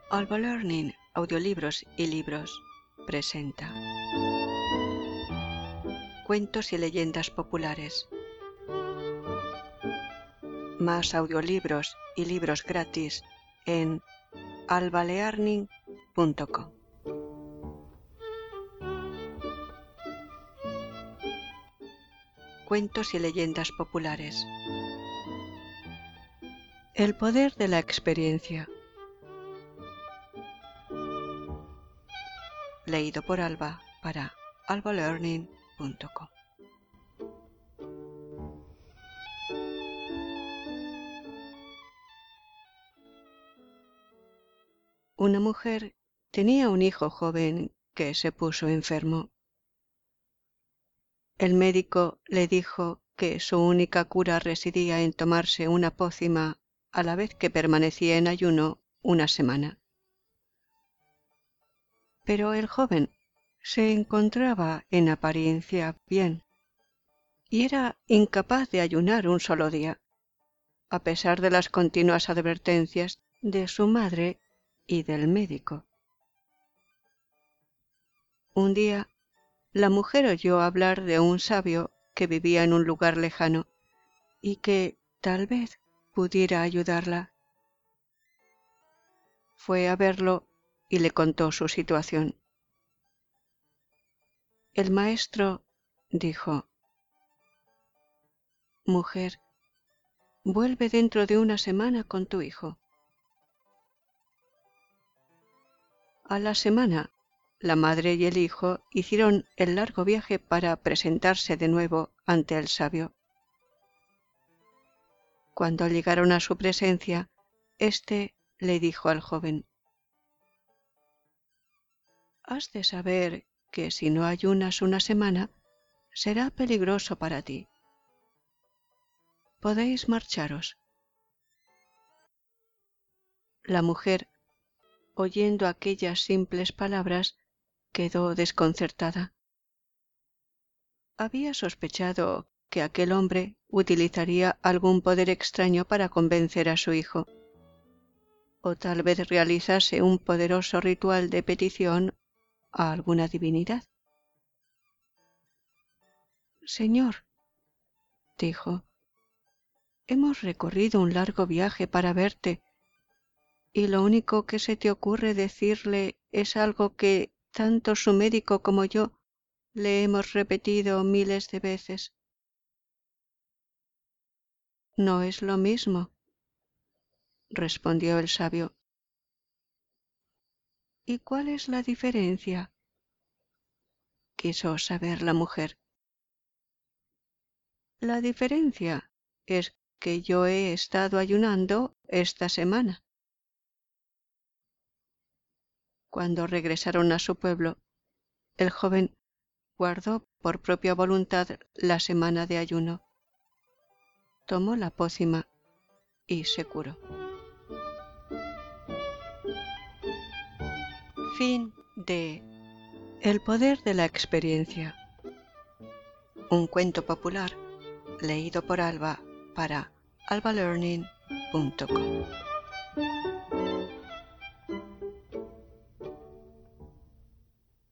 Alba Learning, audiolibros y libros, presenta Cuentos y leyendas populares. Más audiolibros y libros gratis en albalearning.com. Cuentos y leyendas populares. El poder de la experiencia. Leído por Alba para albalearning.com. Una mujer tenía un hijo joven que se puso enfermo. El médico le dijo que su única cura residía en tomarse una pócima a la vez que permanecía en ayuno una semana. Pero el joven se encontraba en apariencia bien y era incapaz de ayunar un solo día, a pesar de las continuas advertencias de su madre y del médico. Un día, la mujer oyó hablar de un sabio que vivía en un lugar lejano y que tal vez pudiera ayudarla. Fue a verlo y le contó su situación. El maestro dijo: «Mujer, vuelve dentro de una semana con tu hijo». A la semana, la madre y el hijo hicieron el largo viaje para presentarse de nuevo ante el sabio. Cuando llegaron a su presencia, éste le dijo al joven: «Has de saber que si no ayunas una semana, será peligroso para ti. Podéis marcharos». La mujer, oyendo aquellas simples palabras, quedó desconcertada. Había sospechado que aquel hombre utilizaría algún poder extraño para convencer a su hijo, o tal vez realizase un poderoso ritual de petición a alguna divinidad. «Señor», dijo, «hemos recorrido un largo viaje para verte, y lo único que se te ocurre decirle es algo que tanto su médico como yo le hemos repetido miles de veces». «No es lo mismo», respondió el sabio. «¿Y cuál es la diferencia?», quiso saber la mujer. «La diferencia es que yo he estado ayunando esta semana». Cuando regresaron a su pueblo, el joven guardó por propia voluntad la semana de ayuno. Tomó la pócima y se curó. Fin de El poder de la experiencia. Un cuento popular leído por Alba para albalearning.com.